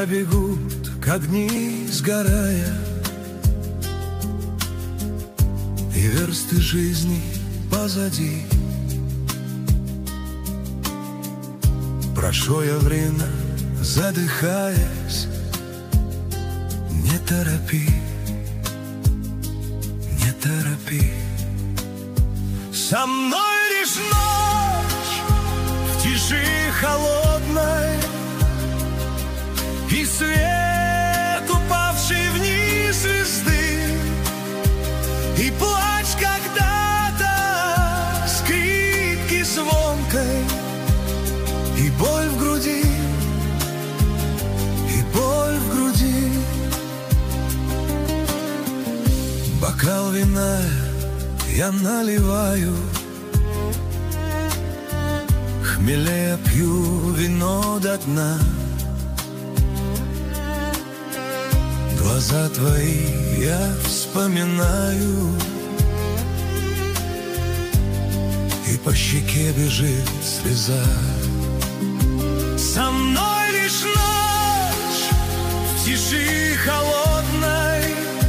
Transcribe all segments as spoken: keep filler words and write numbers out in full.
Года бегут, как дни сгорая, и версты жизни позади. Прошу я время, задыхаясь, не торопи, не торопи. Со мной лишь ночь в тиши холодной, и свет, упавший вниз звезды, и плач когда-то скрипки звонкой, и боль в груди, и боль в груди. Бокал вина я наливаю, хмелея пью вино до дна. Глаза твои я вспоминаю, и по щеке бежит слеза. Со мной лишь ночь в тиши холодной,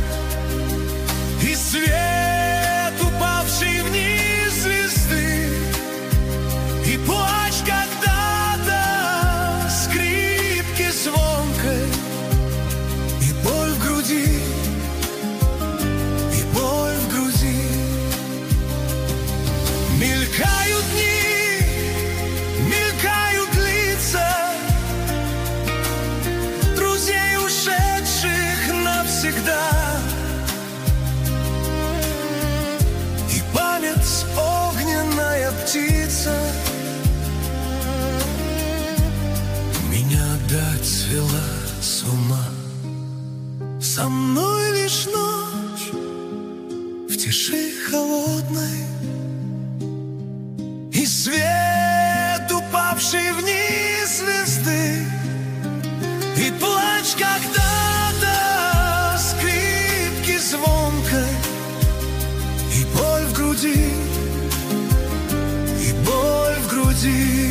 и свет, упавший вниз звезды, и плач когда-то скрипки звонкой, и боль в груди, и боль в груди. Мелькают дни, мелькают лица друзей, ушедших навсегда, и память огненная птица меня опять свела с ума. Со мной лишь ночь в тиши холодной, и свет, упавший вниз звезды, и плач когда-то скрипки звонкой, и боль в груди, и боль в груди.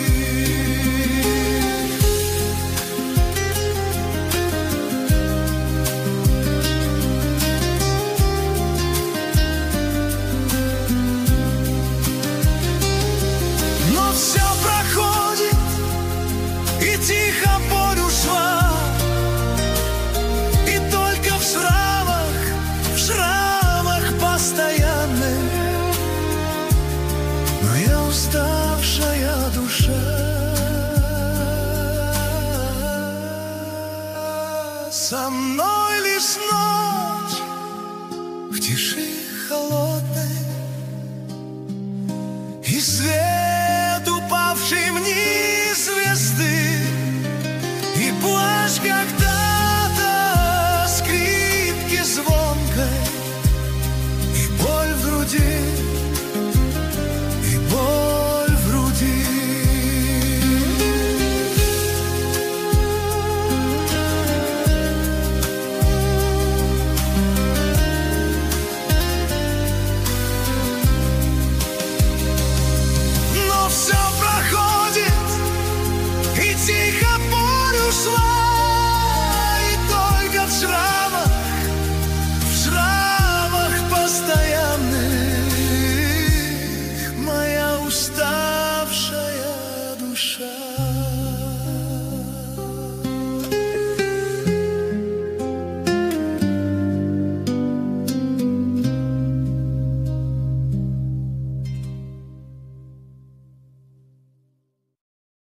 Тихо боль ушла, и только в шрамах, в шрамах постоянных, моя уставшая душа. Со мной лишь ночь в тиши холодной, и свет, упавший вниз звезды, и плачь, как